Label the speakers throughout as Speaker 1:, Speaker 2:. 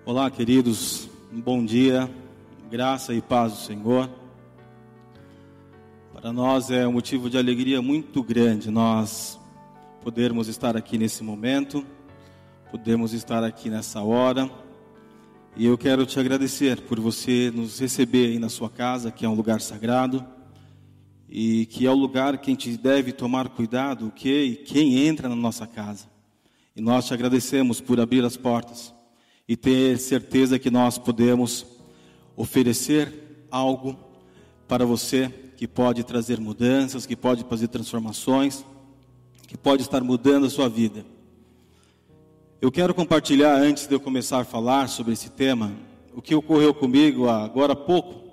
Speaker 1: Olá, queridos, um bom dia, graça e paz do Senhor. Para nós é um motivo de alegria muito grande nós podermos estar aqui nesse momento, podermos estar aqui nessa hora. E eu quero te agradecer por você nos receber aí na sua casa, que é um lugar sagrado, e que é o lugar que a gente deve tomar cuidado, o que e quem entra na nossa casa. E nós te agradecemos por abrir as portas e ter certeza que nós podemos oferecer algo para você que pode trazer mudanças, que pode fazer transformações, que pode estar mudando a sua vida. Eu quero compartilhar, antes de eu começar a falar sobre esse tema, o que ocorreu comigo agora há pouco.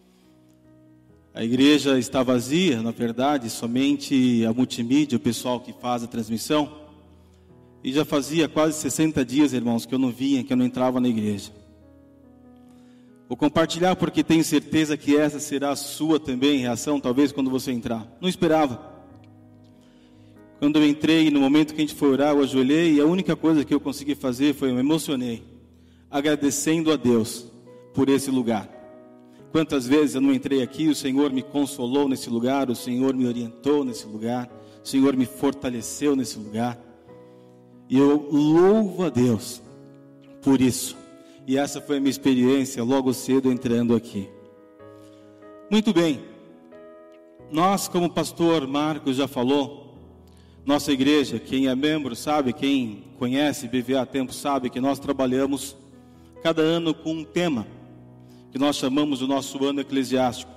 Speaker 1: A igreja está vazia, na verdade, somente a multimídia, o pessoal que faz a transmissão. E já fazia quase 60 dias, irmãos, que eu não vinha, que eu não entrava na igreja. Vou compartilhar porque tenho certeza que essa será a sua também reação, talvez quando você entrar. Não esperava. Quando eu entrei, no momento que a gente foi orar, eu ajoelhei e a única coisa que eu consegui fazer foi, eu me emocionei, agradecendo a Deus por esse lugar. Quantas vezes eu não entrei aqui, o Senhor me consolou nesse lugar, o Senhor me orientou nesse lugar, o Senhor me fortaleceu nesse lugar. E eu louvo a Deus por isso. E essa foi a minha experiência logo cedo entrando aqui. Muito bem. Nós, como o pastor Marcos já falou, nossa igreja, quem é membro sabe, quem conhece BVA há tempo sabe que nós trabalhamos cada ano com um tema que nós chamamos o nosso ano eclesiástico.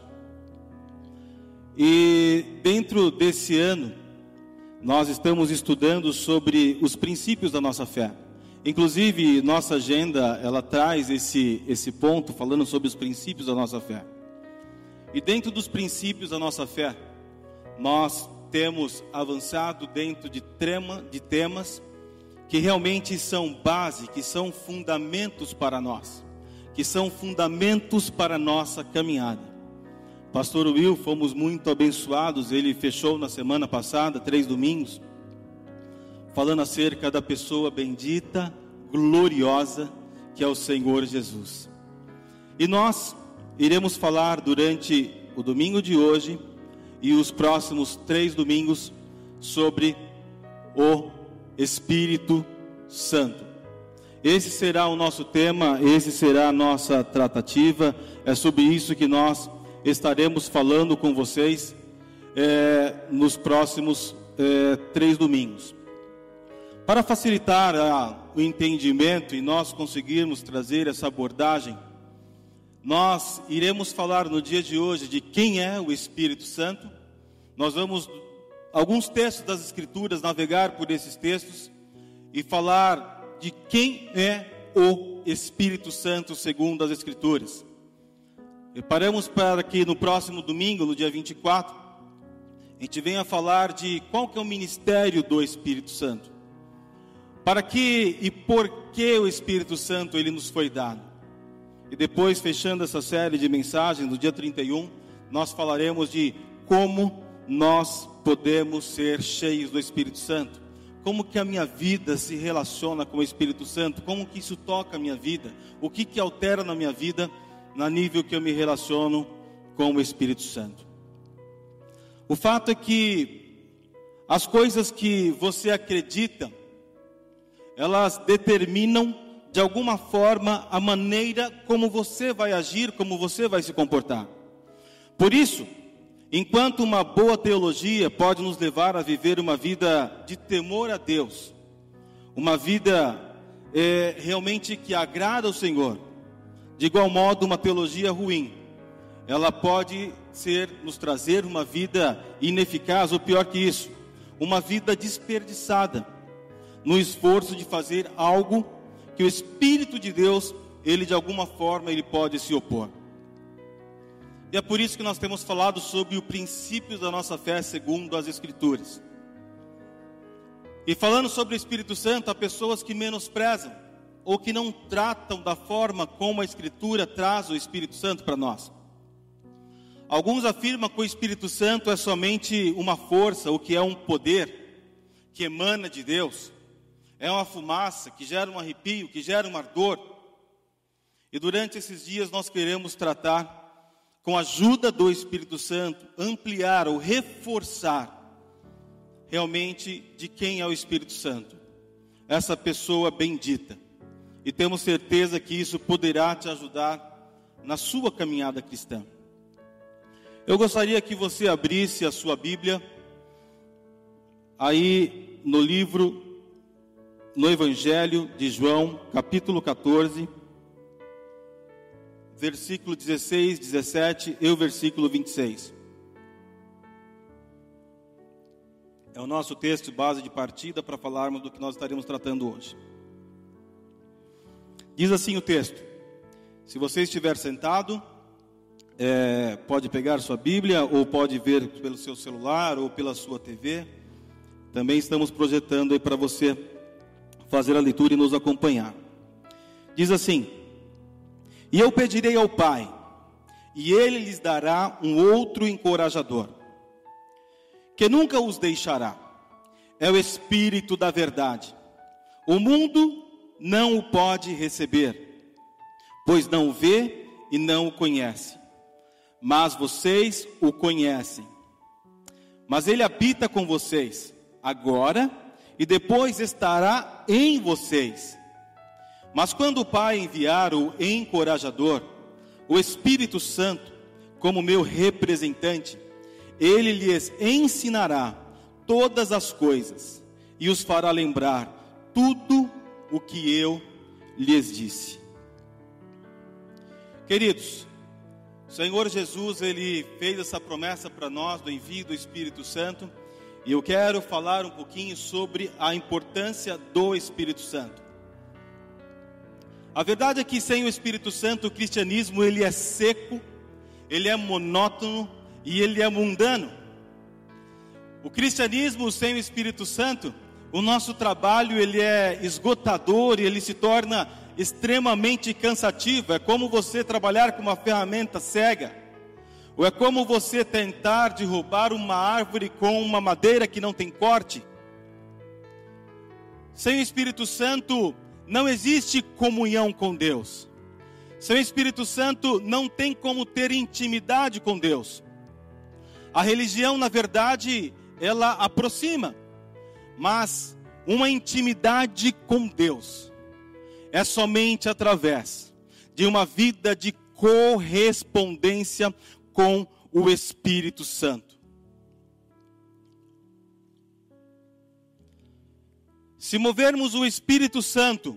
Speaker 1: E dentro desse ano, nós estamos estudando sobre os princípios da nossa fé. Inclusive, nossa agenda, ela traz esse ponto, falando sobre os princípios da nossa fé. E dentro dos princípios da nossa fé, nós temos avançado dentro de temas que realmente são base, que são fundamentos para nós, que são fundamentos para a nossa caminhada. Pastor Will, fomos muito abençoados, ele fechou na semana passada, 3 domingos, falando acerca da pessoa bendita, gloriosa, que é o Senhor Jesus. E nós iremos falar durante o domingo de hoje e os próximos 3 domingos sobre o Espírito Santo. Esse será o nosso tema, esse será a nossa tratativa, é sobre isso que nós estaremos falando com vocês nos próximos 3 domingos. Para facilitar o entendimento e nós conseguirmos trazer essa abordagem, nós iremos falar no dia de hoje de quem é o Espírito Santo. Nós vamos, alguns textos das Escrituras, navegar por esses textos e falar de quem é o Espírito Santo segundo as Escrituras. Preparamos para que no próximo domingo, no dia 24, a gente venha falar de qual que é o ministério do Espírito Santo. Para que e por que o Espírito Santo ele nos foi dado. E depois, fechando essa série de mensagens, no dia 31, nós falaremos de como nós podemos ser cheios do Espírito Santo. Como que a minha vida se relaciona com o Espírito Santo, como que isso toca a minha vida, o que altera na minha vida, no nível que eu me relaciono com o Espírito Santo. O fato é que as coisas que você acredita, elas determinam de alguma forma a maneira como você vai agir, como você vai se comportar. Por isso, enquanto uma boa teologia pode nos levar a viver uma vida de temor a Deus, uma vida realmente que agrada ao Senhor, de igual modo uma teologia ruim, ela pode nos trazer uma vida ineficaz, ou pior que isso, uma vida desperdiçada, no esforço de fazer algo que o Espírito de Deus, ele de alguma forma, ele pode se opor. E é por isso que nós temos falado sobre o princípio da nossa fé segundo as Escrituras. E falando sobre o Espírito Santo, há pessoas que menosprezam, ou que não tratam da forma como a Escritura traz o Espírito Santo para nós. Alguns afirmam que o Espírito Santo é somente uma força, ou que é um poder, que emana de Deus. É uma fumaça que gera um arrepio, que gera um ardor. E durante esses dias nós queremos tratar, com a ajuda do Espírito Santo, ampliar ou reforçar realmente de quem é o Espírito Santo, essa pessoa bendita. E temos certeza que isso poderá te ajudar na sua caminhada cristã. Eu gostaria que você abrisse a sua Bíblia aí no Evangelho de João, capítulo 14, versículo 16, 17 e o versículo 26. É o nosso texto base de partida para falarmos do que nós estaremos tratando hoje. Diz assim o texto: se você estiver sentado, pode pegar sua Bíblia, ou pode ver pelo seu celular, ou pela sua TV. Também estamos projetando aí para você fazer a leitura e nos acompanhar. Diz assim: e eu pedirei ao Pai, e Ele lhes dará um outro encorajador, que nunca os deixará. É o Espírito da verdade. O mundo não o pode receber, pois não o vê e não o conhece. Mas vocês o conhecem. Mas ele habita com vocês agora e depois estará em vocês. Mas quando o Pai enviar o encorajador, o Espírito Santo, como meu representante, ele lhes ensinará todas as coisas e os fará lembrar tudo o que eu lhes disse. Queridos, o Senhor Jesus, Ele fez essa promessa para nós do envio do Espírito Santo, e eu quero falar um pouquinho sobre a importância do Espírito Santo. A verdade é que sem o Espírito Santo, o cristianismo ele é seco, ele é monótono e ele é mundano. O cristianismo sem o Espírito Santo, o nosso trabalho ele é esgotador e ele se torna extremamente cansativo. É como você trabalhar com uma ferramenta cega, ou é como você tentar derrubar uma árvore com uma madeira que não tem corte. Sem o Espírito Santo não existe comunhão com Deus. Sem o Espírito Santo não tem como ter intimidade com Deus. A religião, na verdade, ela aproxima, mas uma intimidade com Deus é somente através de uma vida de correspondência com o Espírito Santo. Se movermos o Espírito Santo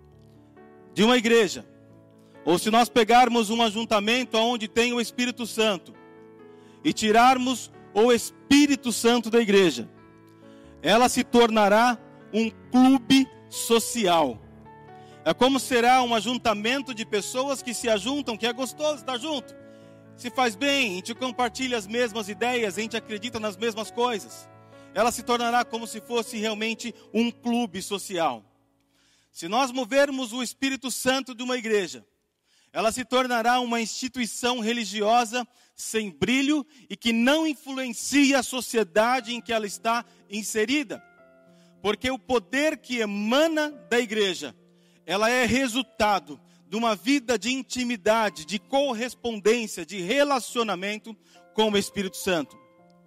Speaker 1: de uma igreja, ou se nós pegarmos um ajuntamento onde tem o Espírito Santo e tirarmos o Espírito Santo da igreja, ela se tornará um clube social. É como será um ajuntamento de pessoas que se ajuntam, que é gostoso estar junto, se faz bem, a gente compartilha as mesmas ideias, a gente acredita nas mesmas coisas. Ela se tornará como se fosse realmente um clube social. Se nós movermos o Espírito Santo de uma igreja, ela se tornará uma instituição religiosa sem brilho e que não influencia a sociedade em que ela está inserida. Porque o poder que emana da igreja, ela é resultado de uma vida de intimidade, de correspondência, de relacionamento com o Espírito Santo.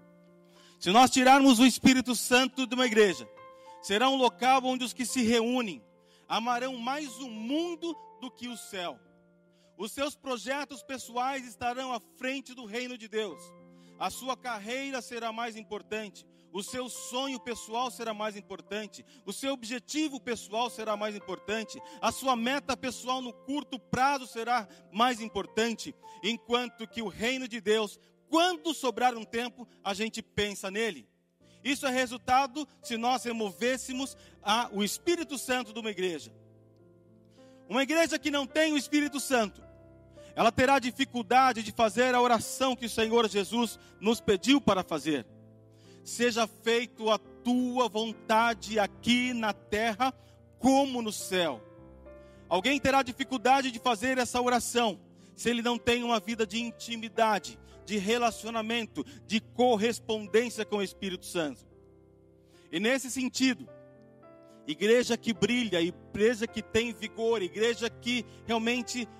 Speaker 1: Se nós tirarmos o Espírito Santo de uma igreja, será um local onde os que se reúnem amarão mais o mundo do que o céu. Os seus projetos pessoais estarão à frente do reino de Deus. A sua carreira será mais importante. O seu sonho pessoal será mais importante. O seu objetivo pessoal será mais importante. A sua meta pessoal no curto prazo será mais importante. Enquanto que o reino de Deus, quando sobrar um tempo, a gente pensa nele. Isso é resultado se nós removêssemos o Espírito Santo de uma igreja. Uma igreja que não tem o Espírito Santo, ela terá dificuldade de fazer a oração que o Senhor Jesus nos pediu para fazer. Seja feito a tua vontade aqui na terra como no céu. Alguém terá dificuldade de fazer essa oração se ele não tem uma vida de intimidade, de relacionamento, de correspondência com o Espírito Santo. E nesse sentido, igreja que brilha, igreja que tem vigor, igreja que realmente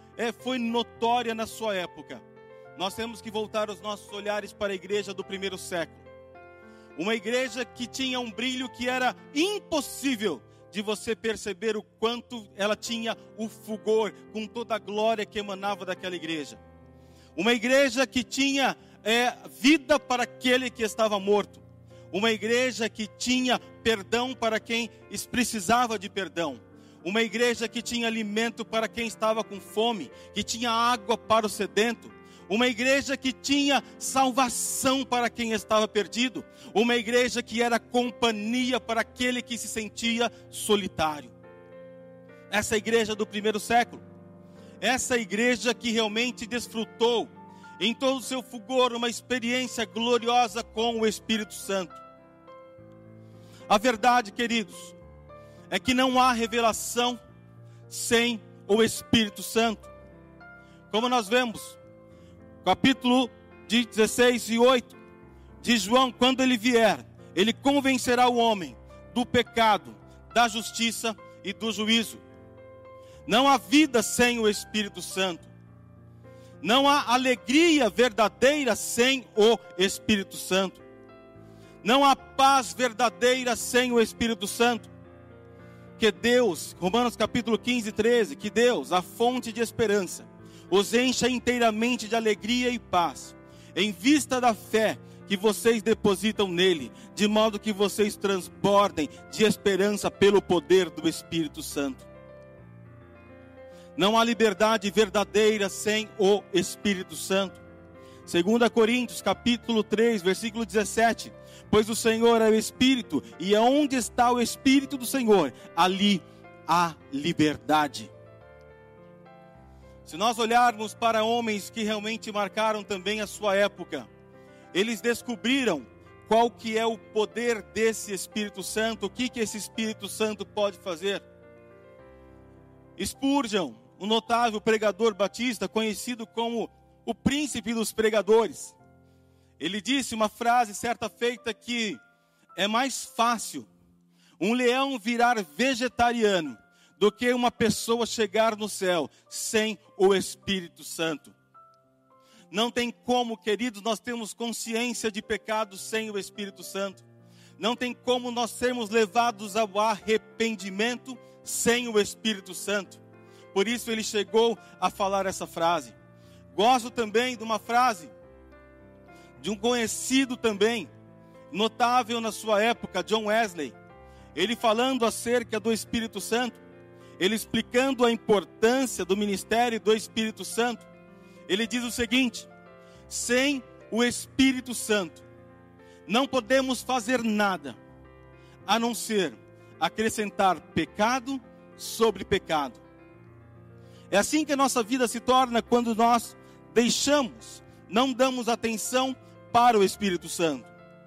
Speaker 1: foi notória na sua época. Nós temos que voltar os nossos olhares para a igreja do primeiro século. Uma igreja que tinha um brilho que era impossível de você perceber o quanto ela tinha o fulgor, com toda a glória que emanava daquela igreja. Uma igreja que tinha vida para aquele que estava morto. Uma igreja que tinha perdão para quem precisava de perdão. Uma igreja que tinha alimento para quem estava com fome, que tinha água para o sedento. Uma igreja que tinha salvação para quem estava perdido. Uma igreja que era companhia para aquele que se sentia solitário. Essa igreja do primeiro século. Essa igreja que realmente desfrutou em todo o seu fulgor uma experiência gloriosa com o Espírito Santo. A verdade, queridos, é que não há revelação sem o Espírito Santo. Como nós vemos, capítulo 16 e 8 de João, quando ele vier, ele convencerá o homem do pecado, da justiça e do juízo. Não há vida sem o Espírito Santo. Não há alegria verdadeira sem o Espírito Santo. Não há paz verdadeira sem o Espírito Santo. Que Deus, Romanos capítulo 15, 13, que Deus, a fonte de esperança, os encha inteiramente de alegria e paz, em vista da fé que vocês depositam nele, de modo que vocês transbordem de esperança pelo poder do Espírito Santo. Não há liberdade verdadeira sem o Espírito Santo. 2 Coríntios capítulo 3, versículo 17. Pois o Senhor é o Espírito, e onde está o Espírito do Senhor, ali há liberdade. Se nós olharmos para homens que realmente marcaram também a sua época, eles descobriram qual que é o poder desse Espírito Santo, o que esse Espírito Santo pode fazer. Spurgeon, um notável pregador batista, conhecido como o príncipe dos pregadores, ele disse uma frase certa feita que é mais fácil um leão virar vegetariano do que uma pessoa chegar no céu sem o Espírito Santo. Não tem como, queridos, nós termos consciência de pecado sem o Espírito Santo. Não tem como nós sermos levados ao arrependimento sem o Espírito Santo. Por isso ele chegou a falar essa frase. Gosto também de uma frase de um conhecido também, notável na sua época, John Wesley. Ele falando acerca do Espírito Santo, ele explicando a importância do ministério do Espírito Santo. Ele diz o seguinte: sem o Espírito Santo, não podemos fazer nada, a não ser acrescentar pecado sobre pecado. É assim que a nossa vida se torna quando nós não damos atenção para o Espírito Santo.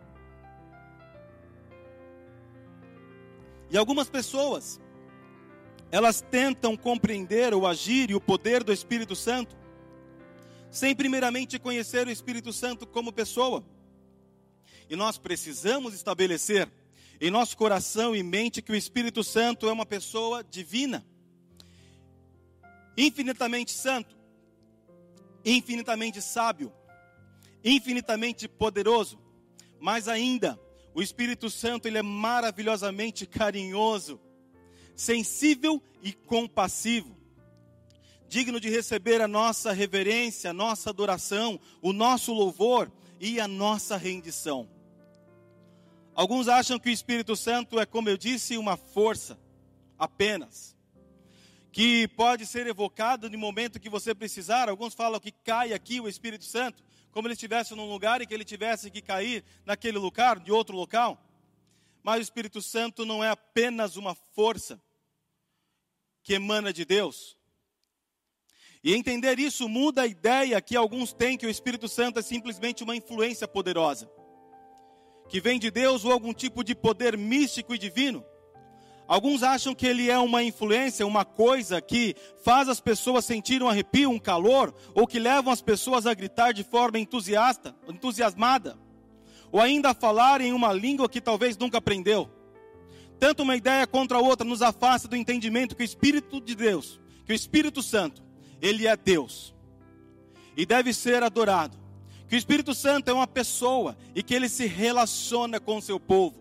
Speaker 1: E algumas pessoas, elas tentam compreender o agir e o poder do Espírito Santo, sem primeiramente conhecer o Espírito Santo como pessoa. E nós precisamos estabelecer em nosso coração e mente que o Espírito Santo é uma pessoa divina, infinitamente santo, infinitamente sábio, infinitamente poderoso. Mas ainda, o Espírito Santo, ele é maravilhosamente carinhoso, sensível e compassivo, digno de receber a nossa reverência, a nossa adoração, o nosso louvor e a nossa rendição. Alguns acham que o Espírito Santo é, como eu disse, uma força apenas, que pode ser evocado no momento que você precisar. Alguns falam que cai aqui o Espírito Santo, como ele estivesse num lugar e que ele tivesse que cair naquele lugar, de outro local. Mas o Espírito Santo não é apenas uma força que emana de Deus. E entender isso muda a ideia que alguns têm que o Espírito Santo é simplesmente uma influência poderosa, que vem de Deus, ou algum tipo de poder místico e divino. Alguns acham que ele é uma influência, uma coisa que faz as pessoas sentirem um arrepio, um calor, ou que levam as pessoas a gritar de forma entusiasmada, ou ainda a falar em uma língua que talvez nunca aprendeu. Tanto uma ideia contra a outra nos afasta do entendimento que o Espírito de Deus, que o Espírito Santo, Ele é Deus e deve ser adorado. Que o Espírito Santo é uma pessoa e que ele se relaciona com o seu povo,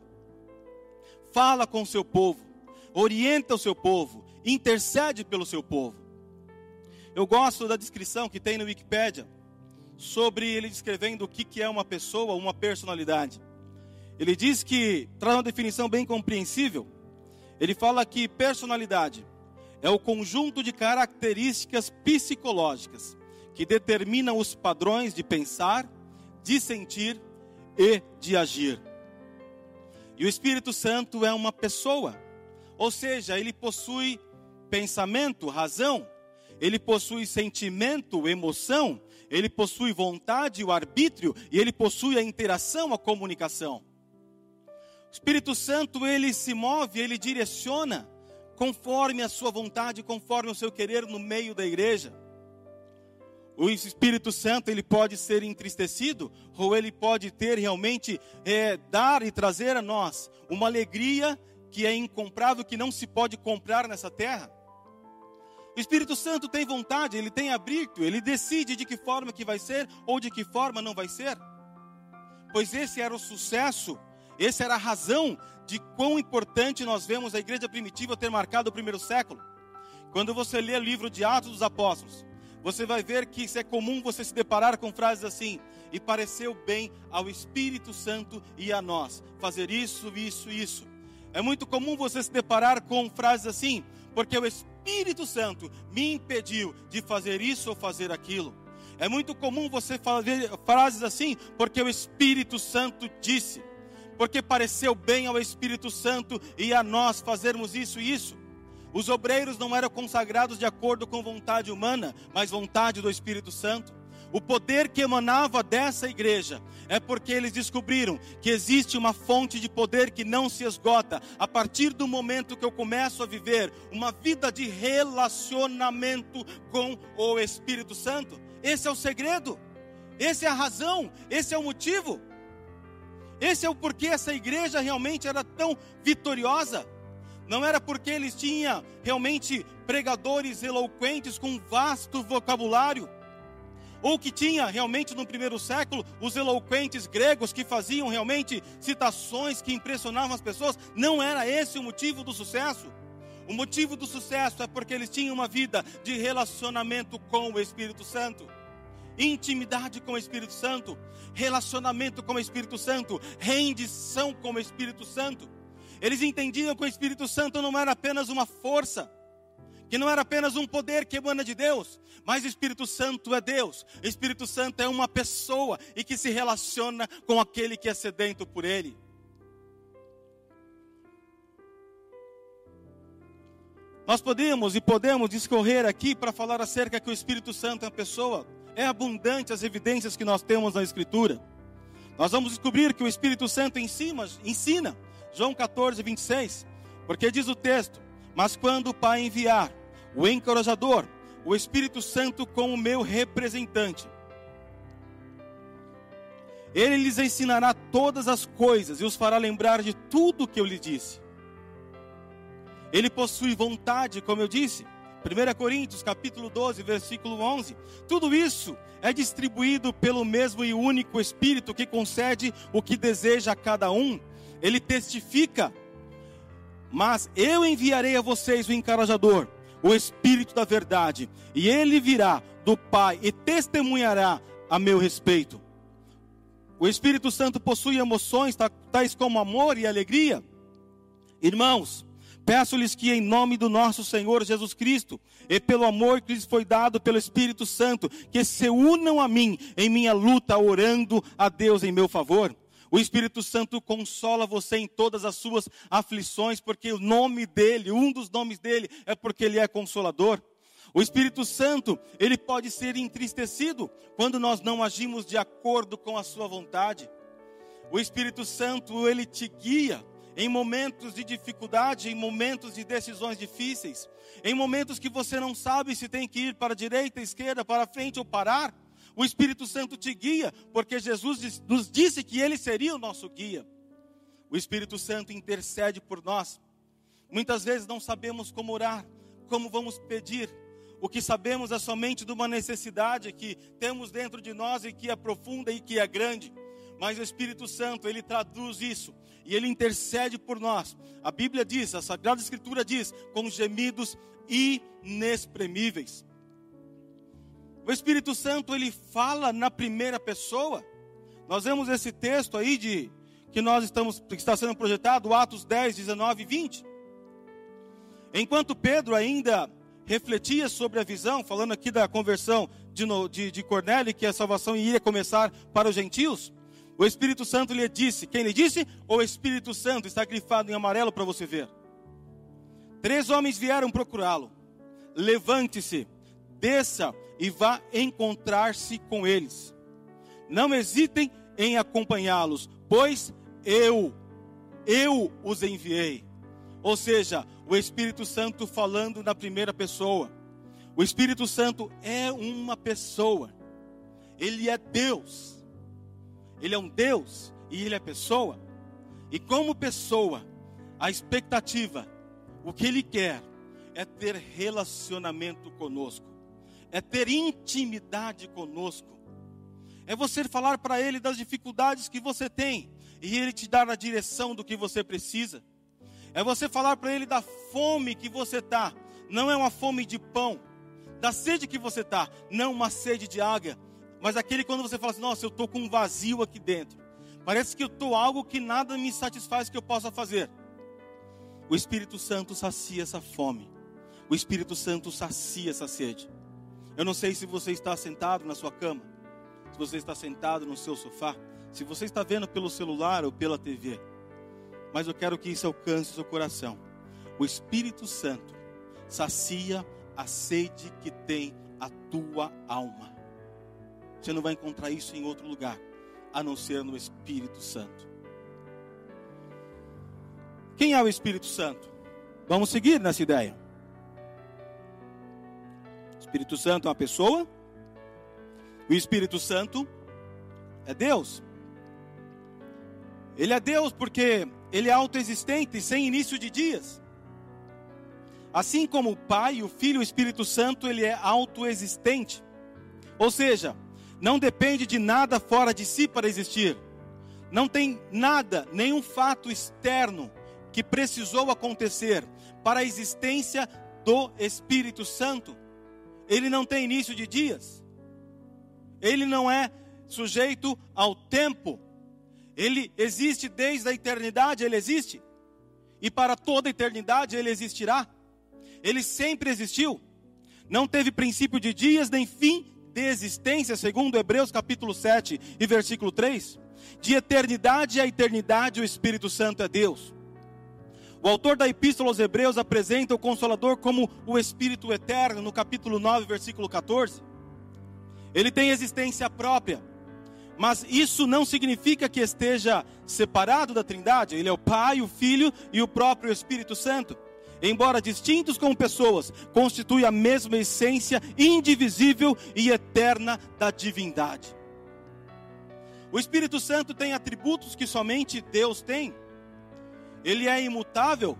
Speaker 1: fala com o seu povo, orienta o seu povo, intercede pelo seu povo. Eu gosto da descrição que tem no Wikipédia sobre ele descrevendo o que é uma pessoa, uma personalidade. Ele diz que, traz uma definição bem compreensível, ele fala que personalidade é o conjunto de características psicológicas que determinam os padrões de pensar, de sentir e de agir. E o Espírito Santo é uma pessoa, ou seja, ele possui pensamento, razão, ele possui sentimento, emoção, ele possui vontade, o arbítrio, e ele possui a interação, a comunicação. O Espírito Santo, ele se move, ele direciona conforme a sua vontade, conforme o seu querer no meio da igreja. O Espírito Santo, ele pode ser entristecido, ou ele pode ter realmente, dar e trazer a nós uma alegria que é incomprável, que não se pode comprar nessa terra. O Espírito Santo tem vontade, ele tem arbítrio, ele decide de que forma que vai ser, ou de que forma não vai ser. Pois esse era o sucesso, essa era a razão de quão importante nós vemos a igreja primitiva ter marcado o primeiro século. Quando você lê o livro de Atos dos Apóstolos, você vai ver que isso é comum você se deparar com frases assim: e pareceu bem ao Espírito Santo e a nós fazer isso, isso, isso. É muito comum você se deparar com frases assim: porque o Espírito Santo me impediu de fazer isso ou fazer aquilo. É muito comum você fazer frases assim: porque o Espírito Santo disse, porque pareceu bem ao Espírito Santo e a nós fazermos isso e isso. Os obreiros não eram consagrados de acordo com vontade humana, mas vontade do Espírito Santo. O poder que emanava dessa igreja é porque eles descobriram que existe uma fonte de poder que não se esgota. A partir do momento que eu começo a viver uma vida de relacionamento com o Espírito Santo. Esse é o segredo, essa é a razão, esse é o motivo. Esse é o porquê essa igreja realmente era tão vitoriosa. Não era porque eles tinham realmente pregadores eloquentes com um vasto vocabulário, ou que tinha realmente no primeiro século os eloquentes gregos que faziam realmente citações que impressionavam as pessoas. Não era esse o motivo do sucesso. O motivo do sucesso é porque eles tinham uma vida de relacionamento com o Espírito Santo, intimidade com o Espírito Santo, relacionamento com o Espírito Santo, rendição com o Espírito Santo. Eles entendiam que o Espírito Santo não era apenas uma força, que não era apenas um poder que emana de Deus, mas o Espírito Santo é Deus. O Espírito Santo é uma pessoa e que se relaciona com aquele que é sedento por Ele. Nós podemos discorrer aqui para falar acerca que o Espírito Santo é uma pessoa. É abundante as evidências que nós temos na Escritura. Nós vamos descobrir que o Espírito Santo ensina. João 14, 26, porque diz o texto: mas quando o Pai enviar o encorajador, o Espírito Santo como meu representante, ele lhes ensinará todas as coisas e os fará lembrar de tudo o que eu lhes disse. Ele possui vontade, como eu disse, 1 Coríntios capítulo 12, versículo 11. Tudo isso é distribuído pelo mesmo e único Espírito que concede o que deseja a cada um. Ele testifica: mas eu enviarei a vocês o encorajador, o Espírito da verdade, e ele virá do Pai e testemunhará a meu respeito. O Espírito Santo possui emoções tais como amor e alegria. Irmãos, peço-lhes que em nome do nosso Senhor Jesus Cristo e pelo amor que lhes foi dado pelo Espírito Santo, que se unam a mim em minha luta, orando a Deus em meu favor. O Espírito Santo consola você em todas as suas aflições, porque o nome dele, um dos nomes dele, é porque ele é consolador. O Espírito Santo, ele pode ser entristecido quando nós não agimos de acordo com a sua vontade. O Espírito Santo, ele te guia em momentos de dificuldade, em momentos de decisões difíceis, em momentos que você não sabe se tem que ir para a direita, a esquerda, para frente ou parar. O Espírito Santo te guia, porque Jesus nos disse que Ele seria o nosso guia. O Espírito Santo intercede por nós. Muitas vezes não sabemos como orar, como vamos pedir. O que sabemos é somente de uma necessidade que temos dentro de nós e que é profunda e que é grande. Mas o Espírito Santo, ele traduz isso e ele intercede por nós. A Bíblia diz, a Sagrada Escritura diz, com gemidos inexprimíveis. O Espírito Santo, ele fala na primeira pessoa. Nós vemos esse texto aí que está sendo projetado, Atos 10, 19 e 20. Enquanto Pedro ainda refletia sobre a visão, falando aqui da conversão de Cornélio, que a salvação iria começar para os gentios, o Espírito Santo lhe disse, quem lhe disse? O Espírito Santo, está grifado em amarelo para você ver. 3 homens vieram procurá-lo. Levante-se, desça e vá encontrar-se com eles. Não hesitem em acompanhá-los, pois eu os enviei. Ou seja, o Espírito Santo falando na primeira pessoa. O Espírito Santo é uma pessoa. Ele é Deus. Ele é um Deus e ele é pessoa. E como pessoa, a expectativa, o que ele quer é ter relacionamento conosco. É ter intimidade conosco. É você falar para ele das dificuldades que você tem e ele te dar a direção do que você precisa. É você falar para ele da fome que você está. Não é uma fome de pão. Da sede que você está. Não uma sede de água. Mas aquele quando você fala assim, nossa, eu estou com um vazio aqui dentro. Parece que eu estou algo que nada me satisfaz que eu possa fazer. O Espírito Santo sacia essa fome. O Espírito Santo sacia essa sede. Eu não sei se você está sentado na sua cama. Se você está sentado no seu sofá. Se você está vendo pelo celular ou pela TV. Mas eu quero que isso alcance o seu coração. O Espírito Santo sacia a sede que tem a tua alma. Você não vai encontrar isso em outro lugar, a não ser no Espírito Santo. Quem é o Espírito Santo? Vamos seguir nessa ideia. O Espírito Santo é uma pessoa. O Espírito Santo é Deus. Ele é Deus porque ele é autoexistente, sem início de dias. Assim como o Pai, o Filho e o Espírito Santo, ele é autoexistente. Ou seja, não depende de nada fora de si para existir. Não tem nada, nenhum fato externo que precisou acontecer para a existência do Espírito Santo. Ele não tem início de dias. Ele não é sujeito ao tempo. Ele existe desde a eternidade, ele existe. E para toda a eternidade ele existirá. Ele sempre existiu. Não teve princípio de dias, nem fim de existência, segundo Hebreus capítulo 7 e versículo 3. De eternidade a eternidade o Espírito Santo é Deus. O autor da Epístola aos Hebreus apresenta o Consolador como o Espírito Eterno, no capítulo 9, versículo 14. Ele tem existência própria, mas isso não significa que esteja separado da Trindade. Ele é o Pai, o Filho e o próprio Espírito Santo. Embora distintos como pessoas, constituem a mesma essência indivisível e eterna da divindade. O Espírito Santo tem atributos que somente Deus tem. Ele é imutável.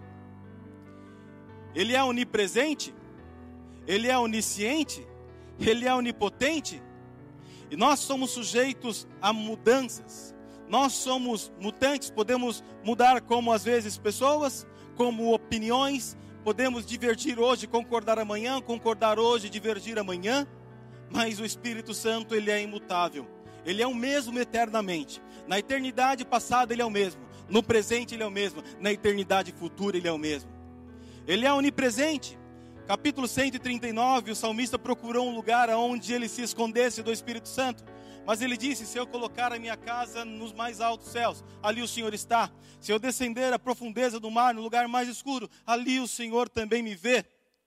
Speaker 1: Ele é onipresente. Ele é onisciente. Ele é onipotente. E nós somos sujeitos a mudanças. Nós somos mutantes, podemos mudar como às vezes pessoas, como opiniões, podemos divergir hoje, concordar amanhã, concordar hoje, divergir amanhã, mas o Espírito Santo, ele é imutável, ele é o mesmo eternamente, na eternidade passada ele é o mesmo, no presente ele é o mesmo, na eternidade futura ele é o mesmo, ele é onipresente. Capítulo 139, o salmista procurou um lugar onde ele se escondesse do Espírito Santo. Mas ele disse, se eu colocar a minha casa nos mais altos céus, ali o Senhor está. Se eu descender à profundeza do mar, no lugar mais escuro, ali o Senhor também me vê.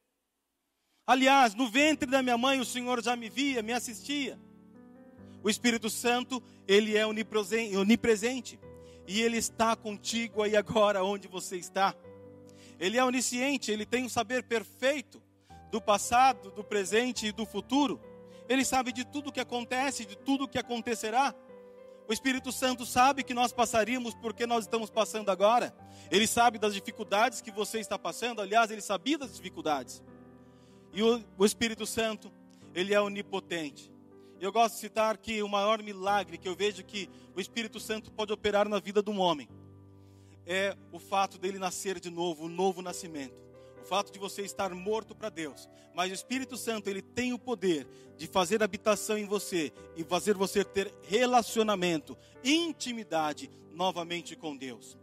Speaker 1: Aliás, no ventre da minha mãe o Senhor já me via, me assistia. O Espírito Santo, ele é onipresente. E ele está contigo aí agora onde você está. Ele é onisciente, ele tem um saber perfeito do passado, do presente e do futuro. Ele sabe de tudo o que acontece, de tudo o que acontecerá. O Espírito Santo sabe que nós passaríamos porque nós estamos passando agora. Ele sabe das dificuldades que você está passando, aliás, ele sabia das dificuldades. E o Espírito Santo, ele é onipotente. Eu gosto de citar que o maior milagre que eu vejo que o Espírito Santo pode operar na vida de um homem é o fato dele nascer de novo, o novo nascimento. O fato de você estar morto para Deus. Mas o Espírito Santo, ele tem o poder de fazer habitação em você e fazer você ter relacionamento, intimidade novamente com Deus.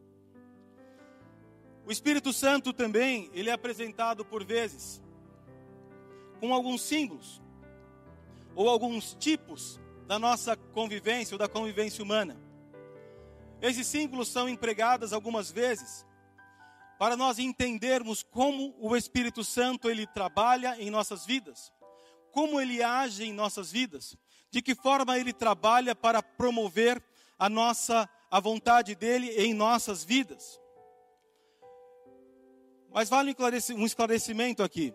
Speaker 1: O Espírito Santo também, ele é apresentado por vezes com alguns símbolos ou alguns tipos da nossa convivência ou da convivência humana. Esses símbolos são empregados algumas vezes para nós entendermos como o Espírito Santo ele trabalha em nossas vidas, como ele age em nossas vidas, de que forma ele trabalha para promover a vontade dele em nossas vidas. Mas vale um esclarecimento aqui,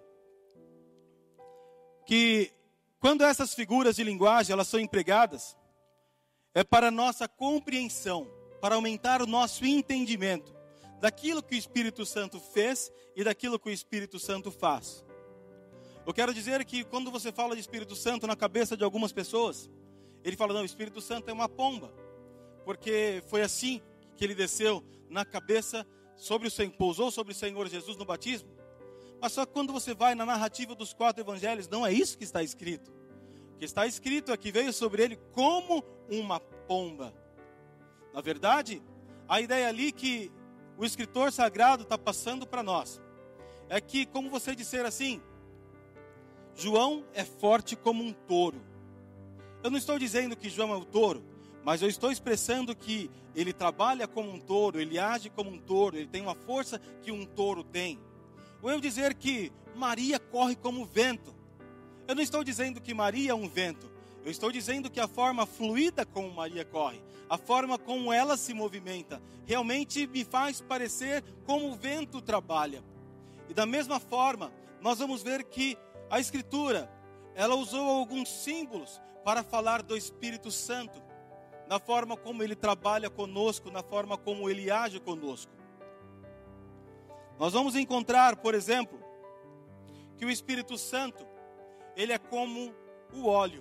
Speaker 1: que quando essas figuras de linguagem elas são empregadas, é para nossa compreensão, para aumentar o nosso entendimento daquilo que o Espírito Santo fez e daquilo que o Espírito Santo faz. Eu quero dizer que quando você fala de Espírito Santo na cabeça de algumas pessoas, ele fala, não, o Espírito Santo é uma pomba, porque foi assim que ele desceu na cabeça pousou sobre o Senhor Jesus no batismo. Mas só que quando você vai na narrativa dos 4 evangelhos, não é isso que está escrito. O que está escrito é que veio sobre ele como uma pomba. Na verdade, a ideia ali que o escritor sagrado está passando para nós é que, como você disser assim, João é forte como um touro. Eu não estou dizendo que João é o touro, mas eu estou expressando que ele trabalha como um touro, ele age como um touro, ele tem uma força que um touro tem. Ou eu dizer que Maria corre como o vento. Eu não estou dizendo que Maria é um vento. Eu estou dizendo que a forma fluida como Maria corre, a forma como ela se movimenta, realmente me faz parecer como o vento trabalha. E da mesma forma, nós vamos ver que a Escritura, ela usou alguns símbolos para falar do Espírito Santo, na forma como ele trabalha conosco, na forma como ele age conosco. Nós vamos encontrar, por exemplo, que o Espírito Santo, ele é como o óleo.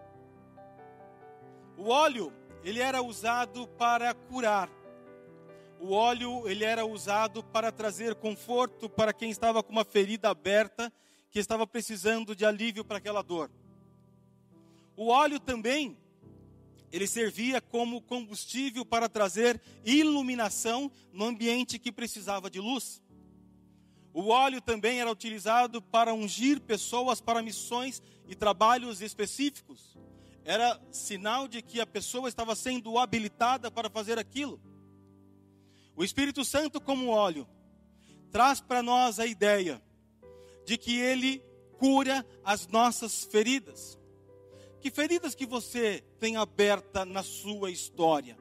Speaker 1: O óleo, ele era usado para curar. O óleo, ele era usado para trazer conforto para quem estava com uma ferida aberta, que estava precisando de alívio para aquela dor. O óleo também, ele servia como combustível para trazer iluminação no ambiente que precisava de luz. O óleo também era utilizado para ungir pessoas para missões e trabalhos específicos. Era sinal de que a pessoa estava sendo habilitada para fazer aquilo. O Espírito Santo, como óleo, traz para nós a ideia de que ele cura as nossas feridas. Que feridas que você tem aberta na sua história?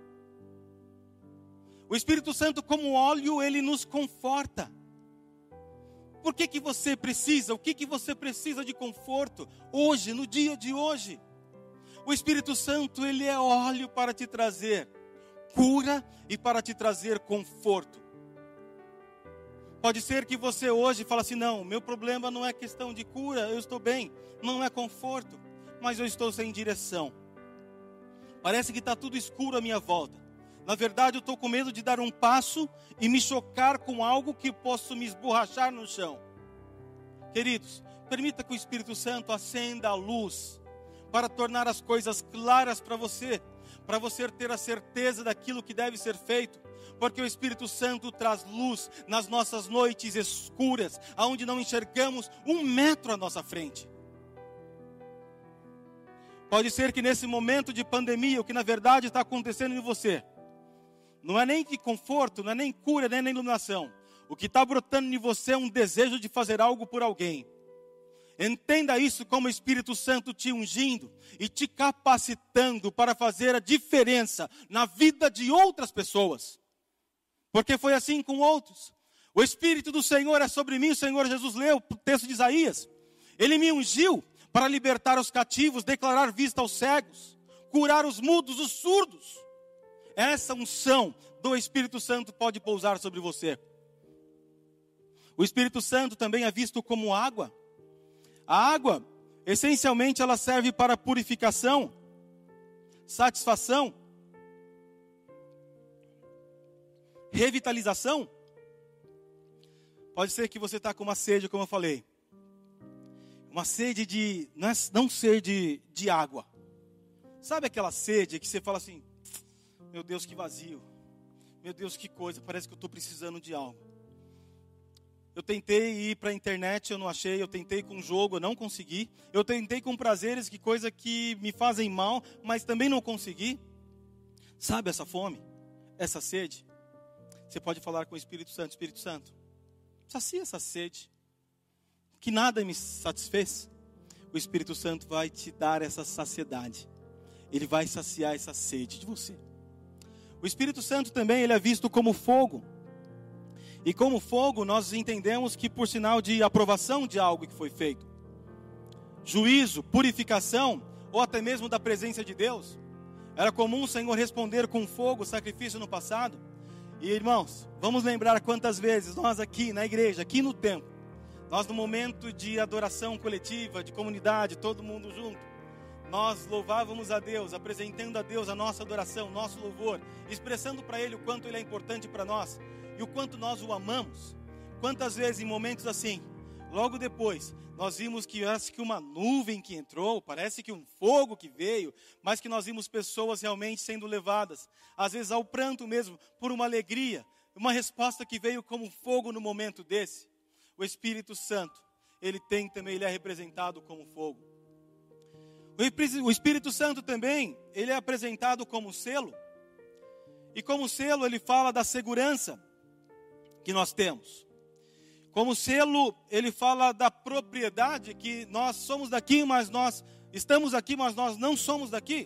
Speaker 1: O Espírito Santo, como óleo, ele nos conforta. Por que você precisa? O que você precisa de conforto hoje, no dia de hoje? O Espírito Santo, ele é óleo para te trazer cura e para te trazer conforto. Pode ser que você hoje fale assim, não, meu problema não é questão de cura, eu estou bem, não é conforto, mas eu estou sem direção. Parece que está tudo escuro à minha volta. Na verdade, eu estou com medo de dar um passo e me chocar com algo que posso me esborrachar no chão. Queridos, permita que o Espírito Santo acenda a luz para tornar as coisas claras para você ter a certeza daquilo que deve ser feito, porque o Espírito Santo traz luz nas nossas noites escuras, aonde não enxergamos 1 metro à nossa frente. Pode ser que nesse momento de pandemia, o que na verdade está acontecendo em você, não é nem de conforto, não é nem cura, nem iluminação. O que está brotando em você é um desejo de fazer algo por alguém. Entenda isso como o Espírito Santo te ungindo e te capacitando para fazer a diferença na vida de outras pessoas. Porque foi assim com outros. O Espírito do Senhor é sobre mim, o Senhor Jesus leu o texto de Isaías. Ele me ungiu para libertar os cativos, declarar vista aos cegos, curar os mudos, os surdos. Essa unção do Espírito Santo pode pousar sobre você. O Espírito Santo também é visto como água. A água, essencialmente, ela serve para purificação, satisfação, revitalização. Pode ser que você está com uma sede, como eu falei. Uma sede de, não sede de água. Sabe aquela sede que você fala assim, meu Deus, que vazio. Meu Deus, que coisa, parece que eu estou precisando de algo. Eu tentei ir para a internet, eu não achei. Eu tentei com jogo, eu não consegui. Eu tentei com prazeres, que coisa que me fazem mal, mas também não consegui. Sabe essa fome, essa sede? Você pode falar com o Espírito Santo. Espírito Santo, sacia essa sede, que nada me satisfez. O Espírito Santo vai te dar essa saciedade. Ele vai saciar essa sede de você. O Espírito Santo também, ele é visto como fogo. E como fogo, nós entendemos que por sinal de aprovação de algo que foi feito. Juízo, purificação, ou até mesmo da presença de Deus. Era comum o Senhor responder com fogo, sacrifício no passado. E irmãos, vamos lembrar quantas vezes nós aqui na igreja, aqui no templo, nós no momento de adoração coletiva, de comunidade, todo mundo junto, nós louvávamos a Deus, apresentando a Deus a nossa adoração, nosso louvor, expressando para Ele o quanto Ele é importante para nós e o quanto nós o amamos. Quantas vezes em momentos assim, logo depois, nós vimos que parece que uma nuvem que entrou, parece que um fogo que veio, mas que nós vimos pessoas realmente sendo levadas, às vezes ao pranto mesmo, por uma alegria, uma resposta que veio como fogo no momento desse. O Espírito Santo, ele é representado como fogo. O Espírito Santo também, ele é apresentado como selo. E como selo, ele fala da segurança que nós temos. Como selo, ele fala da propriedade, que nós somos daqui, mas nós estamos aqui, mas nós não somos daqui.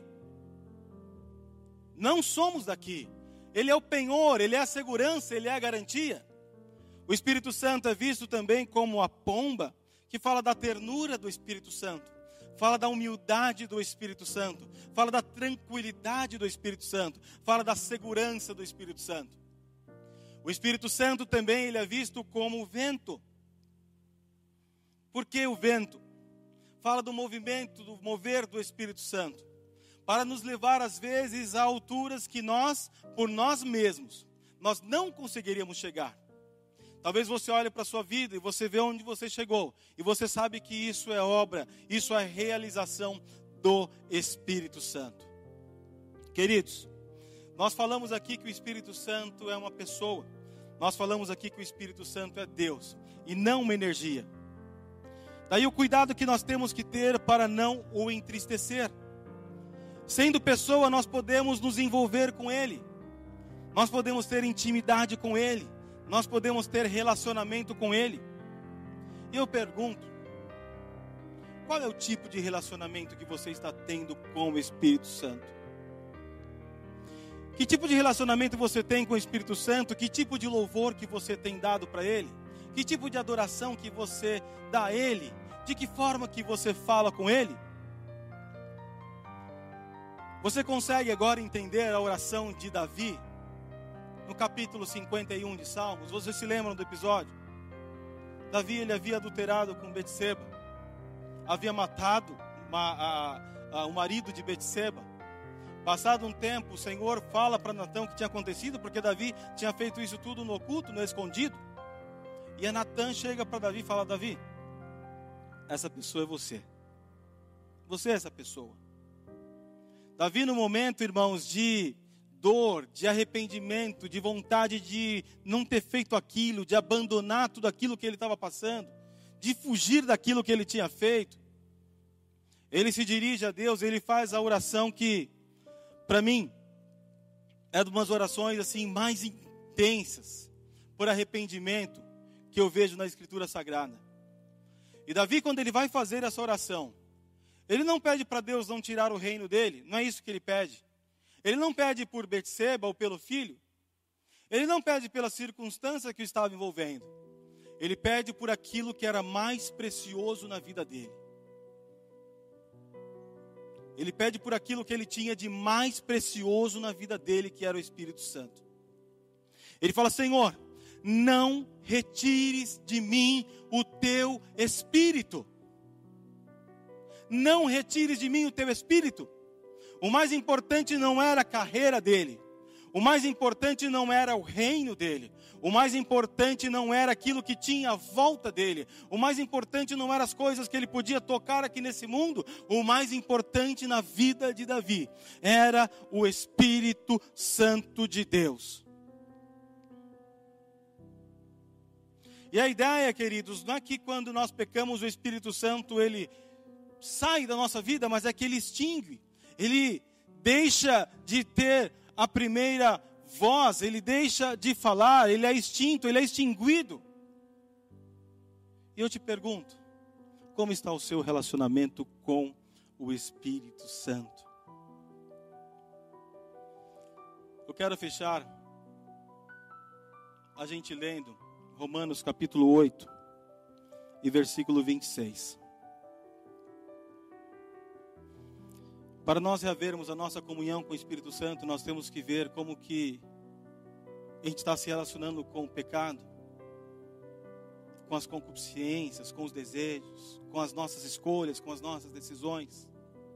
Speaker 1: Não somos daqui. Ele é o penhor, ele é a segurança, ele é a garantia. O Espírito Santo é visto também como a pomba, que fala da ternura do Espírito Santo. Fala da humildade do Espírito Santo. Fala da tranquilidade do Espírito Santo. Fala da segurança do Espírito Santo. O Espírito Santo também, ele é visto como o vento. Por que o vento? Fala do movimento, do mover do Espírito Santo. Para nos levar às vezes a alturas que nós, por nós mesmos, nós não conseguiríamos chegar. Talvez você olhe para a sua vida e você vê onde você chegou. E você sabe que isso é obra, isso é realização do Espírito Santo. Queridos, nós falamos aqui que o Espírito Santo é uma pessoa. Nós falamos aqui que o Espírito Santo é Deus e não uma energia. Daí o cuidado que nós temos que ter para não o entristecer. Sendo pessoa, nós podemos nos envolver com Ele. Nós podemos ter intimidade com Ele. Nós podemos ter relacionamento com Ele. E eu pergunto, qual é o tipo de relacionamento que você está tendo com o Espírito Santo? Que tipo de relacionamento você tem com o Espírito Santo? Que tipo de louvor que você tem dado para Ele? Que tipo de adoração que você dá a Ele? De que forma que você fala com Ele? Você consegue agora entender a oração de Davi? No capítulo 51 de Salmos, vocês se lembram do episódio? Davi, ele havia adulterado com Betseba, havia matado o marido de Betseba. Passado um tempo, o Senhor fala para Natã o que tinha acontecido, porque Davi tinha feito isso tudo no oculto, no escondido. E a Natã chega para Davi e fala: Davi, essa pessoa é você. Você é essa pessoa. Davi, no momento, irmãos, de dor, de arrependimento, de vontade de não ter feito aquilo, de abandonar tudo aquilo que ele estava passando, de fugir daquilo que ele tinha feito, ele se dirige a Deus, ele faz a oração que, para mim, é de umas orações assim mais intensas, por arrependimento, que eu vejo na Escritura Sagrada. E Davi, quando ele vai fazer essa oração, ele não pede para Deus não tirar o reino dele, não é isso que ele pede. Ele não pede por Betseba ou pelo filho. Ele não pede pela circunstância que o estava envolvendo. Ele pede por aquilo que era mais precioso na vida dele. Ele pede por aquilo que ele tinha de mais precioso na vida dele, que era o Espírito Santo. Ele fala: Senhor, não retires de mim o teu Espírito. não retires de mim o teu espírito. O mais importante não era a carreira dele. O mais importante não era o reino dele. O mais importante não era aquilo que tinha à volta dele. O mais importante não eram as coisas que ele podia tocar aqui nesse mundo. O mais importante na vida de Davi era o Espírito Santo de Deus. E a ideia, queridos, não é que quando nós pecamos o Espírito Santo ele sai da nossa vida, mas é que ele extingue. Ele deixa de ter a primeira voz, ele deixa de falar, ele é extinto, ele é extinguido. E eu te pergunto, como está o seu relacionamento com o Espírito Santo? Eu quero fechar a gente lendo Romanos capítulo 8 e versículo 26. Para nós reavermos a nossa comunhão com o Espírito Santo, nós temos que ver como que a gente está se relacionando com o pecado, com as concupiscências, com os desejos, com as nossas escolhas, com as nossas decisões.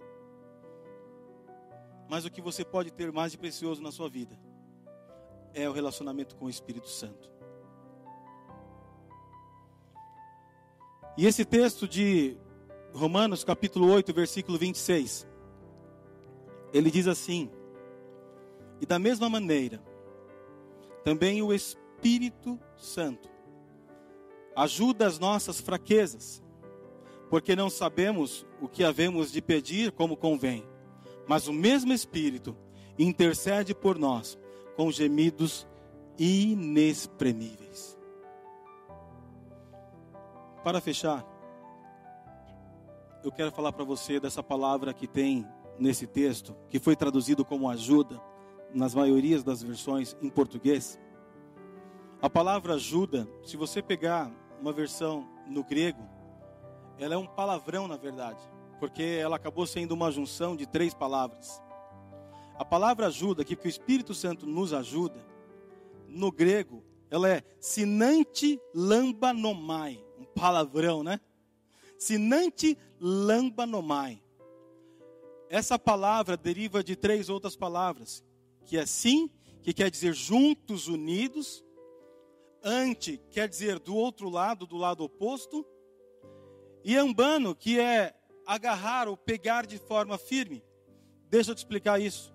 Speaker 1: Mas o que você pode ter mais de precioso na sua vida é o relacionamento com o Espírito Santo. E esse texto de Romanos capítulo 8, versículo 26, ele diz assim: e da mesma maneira, também o Espírito Santo ajuda as nossas fraquezas, porque não sabemos o que havemos de pedir como convém, mas o mesmo Espírito intercede por nós com gemidos inexprimíveis. Para fechar, eu quero falar para você dessa palavra que tem nesse texto, que foi traduzido como ajuda, nas maiorias das versões em português. A palavra ajuda, se você pegar uma versão no grego, ela é um palavrão na verdade, porque ela acabou sendo uma junção de 3 palavras. A palavra ajuda, que o Espírito Santo nos ajuda, no grego, ela é sinante lambanomai, um palavrão, né? Sinante lambanomai. Essa palavra deriva de 3 outras palavras, que é sim, que quer dizer juntos, unidos. Ante, quer dizer do outro lado, do lado oposto. E ambano, que é agarrar ou pegar de forma firme. Deixa eu te explicar isso.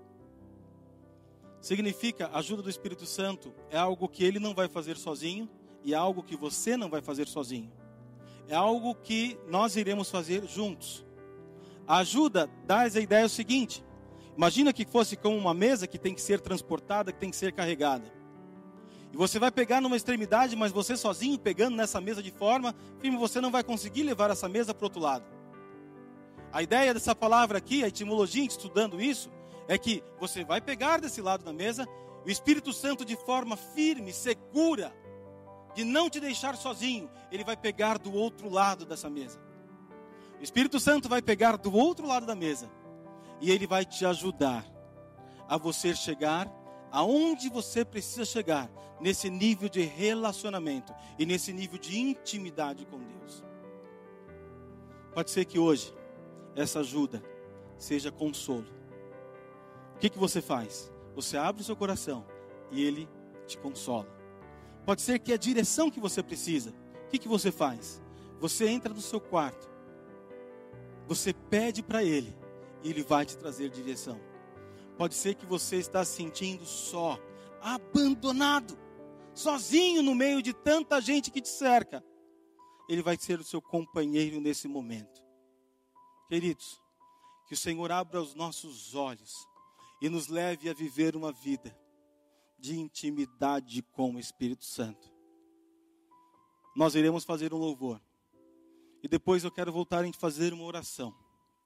Speaker 1: Significa, a ajuda do Espírito Santo é algo que ele não vai fazer sozinho, e é algo que você não vai fazer sozinho. É algo que nós iremos fazer juntos. A ajuda dá a ideia o seguinte: imagina que fosse como uma mesa que tem que ser transportada, que tem que ser carregada. E você vai pegar numa extremidade, mas você sozinho pegando nessa mesa de forma firme, você não vai conseguir levar essa mesa para o outro lado. A ideia dessa palavra aqui, a etimologia, estudando isso, é que você vai pegar desse lado da mesa, o Espírito Santo de forma firme, segura, de não te deixar sozinho, ele vai pegar do outro lado dessa mesa. O Espírito Santo vai pegar do outro lado da mesa e ele vai te ajudar a você chegar aonde você precisa chegar, nesse nível de relacionamento e nesse nível de intimidade com Deus. Pode ser que hoje essa ajuda seja consolo. O que você faz? Você abre o seu coração e ele te consola. Pode ser que a direção que você precisa. O que você faz? Você entra no seu quarto, você pede para ele e ele vai te trazer direção. Pode ser que você está se sentindo só, abandonado, sozinho no meio de tanta gente que te cerca. Ele vai ser o seu companheiro nesse momento. Queridos, que o Senhor abra os nossos olhos e nos leve a viver uma vida de intimidade com o Espírito Santo. Nós iremos fazer um louvor. E depois eu quero voltar a fazer uma oração.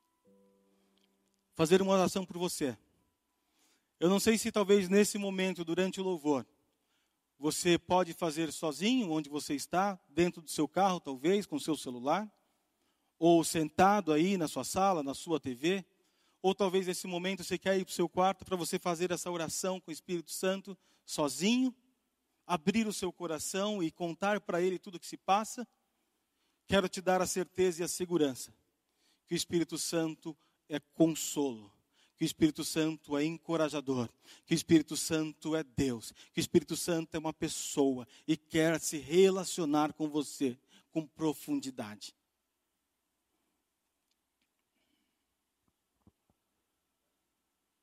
Speaker 1: Fazer uma oração por você. Eu não sei se talvez nesse momento, durante o louvor, você pode fazer sozinho, onde você está, dentro do seu carro talvez, com o seu celular, ou sentado aí na sua sala, na sua TV, ou talvez nesse momento você quer ir para o seu quarto para você fazer essa oração com o Espírito Santo, sozinho, abrir o seu coração e contar para ele tudo o que se passa. Quero te dar a certeza e a segurança que o Espírito Santo é consolo, que o Espírito Santo é encorajador, que o Espírito Santo é Deus, que o Espírito Santo é uma pessoa e quer se relacionar com você com profundidade.